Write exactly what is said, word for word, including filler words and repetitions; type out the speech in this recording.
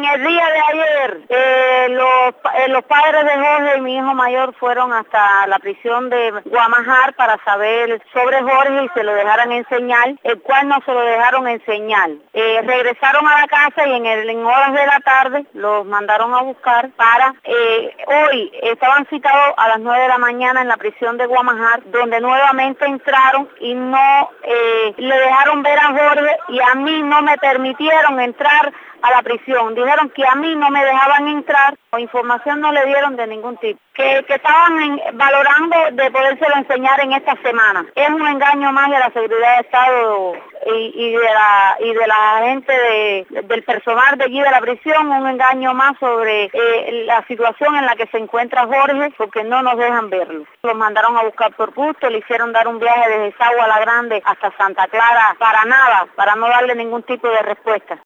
En el día de ayer, eh, los, eh, los padres de Jorge y mi hijo mayor fueron hasta la prisión de Guamajar para saber sobre Jorge y se lo dejaran enseñar, el cual no se lo dejaron enseñar. Eh, regresaron a la casa y en, el, en horas de la tarde los mandaron a buscar para, eh, hoy estaban citados a las nueve de la mañana en la prisión de Guamajar, donde nuevamente entraron y no eh, le dejaron ver a Jorge y a mí no me permitieron entrar a la prisión. Dijeron que a mí no me dejaban entrar, o información no le dieron de ningún tipo, que, que estaban en, valorando de podérselo enseñar en esta semana. Es un engaño más de la seguridad de Estado y, y de la y de la gente de, del personal de allí de la prisión, un engaño más sobre eh, la situación en la que se encuentra Jorge, porque no nos dejan verlo. Los mandaron a buscar por gusto, le hicieron dar un viaje desde Sagua la Grande hasta Santa Clara para nada, para no darle ningún tipo de respuesta.